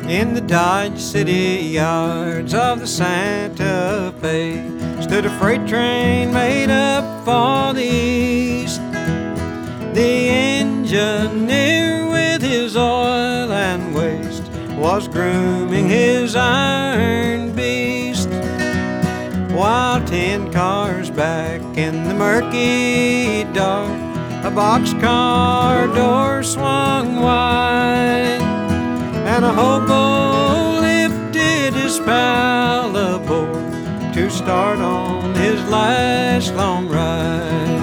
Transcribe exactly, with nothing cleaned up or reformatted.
In the Dodge City yards of the Santa Fe stood a freight train made up for the East. The engineer with his oil and waste was grooming his iron beast, while ten cars back in the murky dark, a boxcar door swung wide, and a hobo lifted his pal aboard to start on his last long ride.